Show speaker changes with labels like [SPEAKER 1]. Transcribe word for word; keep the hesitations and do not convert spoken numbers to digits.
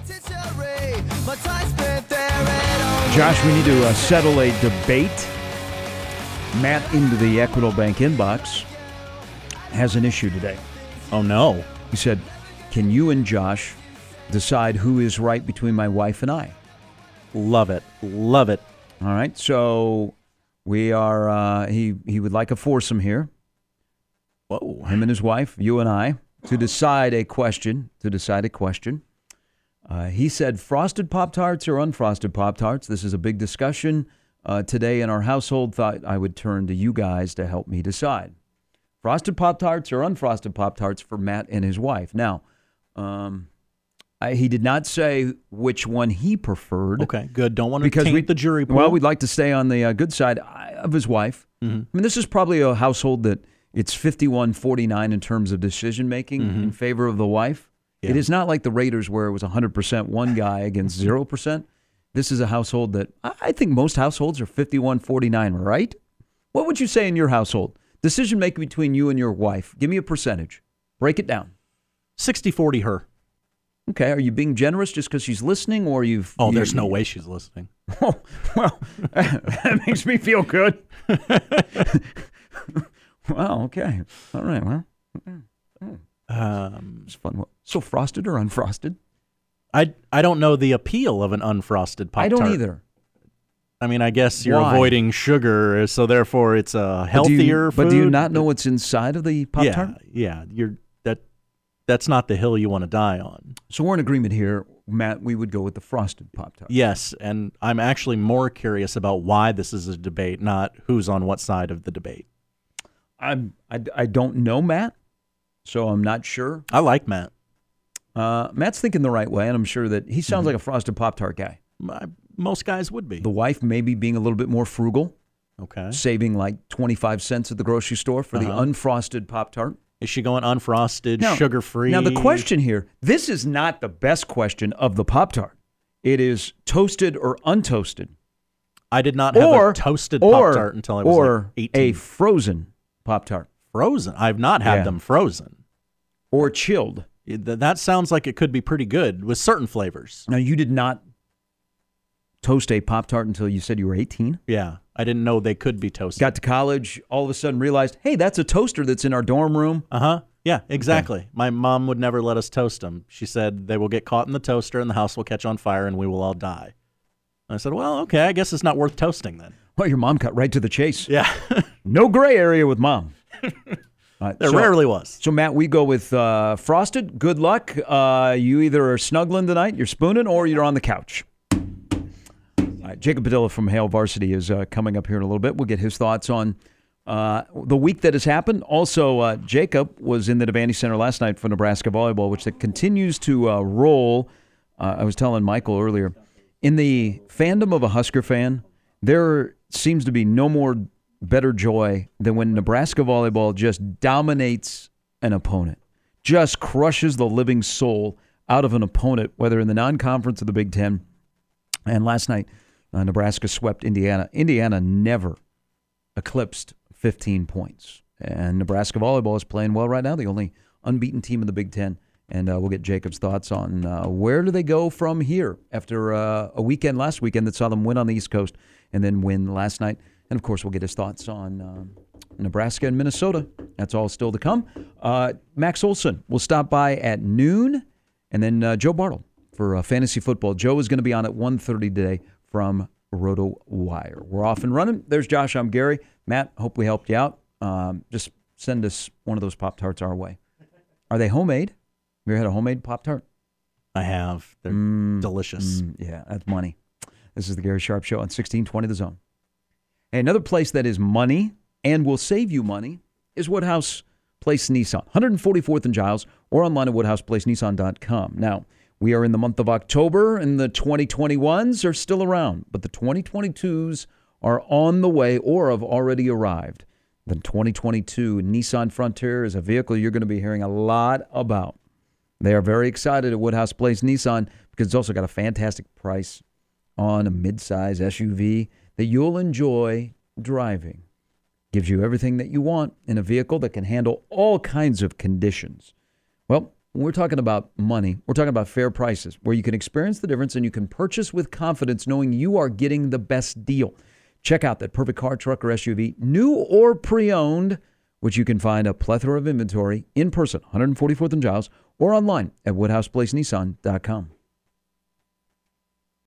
[SPEAKER 1] Josh, we need to uh, settle a debate. Matt into the Equitable Bank inbox has an issue today.
[SPEAKER 2] Oh, no.
[SPEAKER 1] He said, can you and Josh decide who is right between my wife and I?
[SPEAKER 2] Love it. Love it.
[SPEAKER 1] All right. So we are, uh, he, he would like a foursome here.
[SPEAKER 2] Whoa.
[SPEAKER 1] Him and his wife, you and I, to decide a question, to decide a question. Uh, he said Frosted Pop-Tarts or unfrosted Pop-Tarts. This is a big discussion uh, today in our household. Thought I would turn to you guys to help me decide. Frosted Pop-Tarts or unfrosted Pop-Tarts for Matt and his wife. Now, um, I, he did not say which one he preferred.
[SPEAKER 2] Okay, good. Don't want to taint
[SPEAKER 1] we,
[SPEAKER 2] the jury pool.
[SPEAKER 1] Well, we'd like to stay on the uh, good side of his wife.
[SPEAKER 2] Mm-hmm.
[SPEAKER 1] I mean, this is probably a household that it's fifty-one forty-nine in terms of decision-making
[SPEAKER 2] mm-hmm.
[SPEAKER 1] in favor of the wife. Yeah. It is not like the Raiders where it was one hundred percent one guy against zero percent. This is a household that I think most households are fifty-one forty-nine, right? What would you say in your household? Decision making between you and your wife. Give me a percentage. Break it down.
[SPEAKER 2] sixty forty her.
[SPEAKER 1] Okay. Are you being generous just because she's listening or you've...
[SPEAKER 2] Oh,
[SPEAKER 1] you,
[SPEAKER 2] there's no way she's listening.
[SPEAKER 1] Oh, well, that makes me feel good. Well, okay. All right. Well, oh.
[SPEAKER 2] Um,
[SPEAKER 1] it's fun. So frosted or unfrosted?
[SPEAKER 2] I, I don't know the appeal of an unfrosted Pop-Tart.
[SPEAKER 1] I don't either.
[SPEAKER 2] I mean, I guess you're
[SPEAKER 1] Why?
[SPEAKER 2] avoiding sugar, so therefore it's a healthier
[SPEAKER 1] but do you,
[SPEAKER 2] food.
[SPEAKER 1] But do you not know what's inside of the Pop-Tart?
[SPEAKER 2] Yeah, yeah. You're that. That's not the hill you want to die on.
[SPEAKER 1] So we're in agreement here, Matt. We would go with the frosted Pop-Tart.
[SPEAKER 2] Yes, and I'm actually more curious about why this is a debate, not who's on what side of the debate.
[SPEAKER 1] I'm, I I don't know, Matt. So I'm not sure.
[SPEAKER 2] I like Matt.
[SPEAKER 1] Uh, Matt's thinking the right way, and I'm sure that he sounds mm-hmm. like a frosted Pop-Tart guy.
[SPEAKER 2] I, most guys would be.
[SPEAKER 1] The wife maybe being a little bit more frugal.
[SPEAKER 2] Okay.
[SPEAKER 1] Saving like twenty-five cents at the grocery store for uh-huh. the unfrosted Pop-Tart.
[SPEAKER 2] Is she going unfrosted,
[SPEAKER 1] now,
[SPEAKER 2] sugar-free?
[SPEAKER 1] Now, the question here, this is not the best question of the Pop-Tart. It is toasted or untoasted.
[SPEAKER 2] I did not have
[SPEAKER 1] or,
[SPEAKER 2] a toasted
[SPEAKER 1] or,
[SPEAKER 2] Pop-Tart until I was
[SPEAKER 1] or
[SPEAKER 2] like eighteen.
[SPEAKER 1] A frozen Pop-Tart.
[SPEAKER 2] Frozen? I've not had
[SPEAKER 1] yeah.
[SPEAKER 2] them frozen.
[SPEAKER 1] Or chilled.
[SPEAKER 2] That sounds like it could be pretty good with certain flavors.
[SPEAKER 1] Now, you did not toast a Pop-Tart until you said you were eighteen?
[SPEAKER 2] Yeah. I didn't know they could be toasted.
[SPEAKER 1] Got to college, all of a sudden realized, hey, that's a toaster that's in our dorm room.
[SPEAKER 2] Uh-huh. Yeah, exactly. Okay. My mom would never let us toast them. She said they will get caught in the toaster and the house will catch on fire and we will all die. And I said, well, okay, I guess it's not worth toasting then.
[SPEAKER 1] Well, your mom cut right to the chase.
[SPEAKER 2] Yeah.
[SPEAKER 1] No gray area with mom.
[SPEAKER 2] Uh, there so, rarely was.
[SPEAKER 1] So, Matt, we go with uh, frosted. Good luck. Uh, you either are snuggling tonight, you're spooning, or you're on the couch. All right, Jacob Padilla from Hale Varsity is uh, coming up here in a little bit. We'll get his thoughts on uh, the week that has happened. Also, uh, Jacob was in the Devaney Center last night for Nebraska volleyball, which that continues to uh, roll. Uh, I was telling Michael earlier, in the fandom of a Husker fan, there seems to be no more better joy than when Nebraska volleyball just dominates an opponent, just crushes the living soul out of an opponent, whether in the non-conference or the Big Ten. And last night, uh, Nebraska swept Indiana. Indiana never eclipsed fifteen points. And Nebraska volleyball is playing well right now, the only unbeaten team in the Big Ten. And uh, we'll get Jacob's thoughts on uh, where do they go from here after uh, a weekend last weekend that saw them win on the East Coast and then win last night. And, of course, we'll get his thoughts on uh, Nebraska and Minnesota. That's all still to come. Uh, Max Olson will stop by at noon, and then uh, Joe Bartle for uh, fantasy football. Joe is going to be on at one thirty today from RotoWire. We're off and running. There's Josh. I'm Gary. Matt, hope we helped you out. Um, just send us one of those Pop-Tarts our way. Are they homemade? Have you ever had a homemade Pop-Tart?
[SPEAKER 2] I have. They're
[SPEAKER 1] mm,
[SPEAKER 2] delicious.
[SPEAKER 1] Mm, yeah, that's money. This is the Gary Sharp Show on sixteen twenty The Zone. Hey, another place that is money and will save you money is Woodhouse Place Nissan, one forty-fourth and Giles, or online at woodhouse place nissan dot com. Now, we are in the month of October, and the twenty twenty-ones are still around, but the twenty twenty-twos are on the way or have already arrived. The twenty twenty-two Nissan Frontier is a vehicle you're going to be hearing a lot about. They are very excited at Woodhouse Place Nissan because it's also got a fantastic price on a midsize S U V that you'll enjoy driving. Gives you everything that you want in a vehicle that can handle all kinds of conditions. Well, When we're talking about money, we're talking about fair prices, where you can experience the difference and you can purchase with confidence knowing you are getting the best deal. Check out that perfect car, truck, or S U V, new or pre-owned, which you can find a plethora of inventory in person, one forty-fourth and Giles, or online at woodhouse place nissan dot com.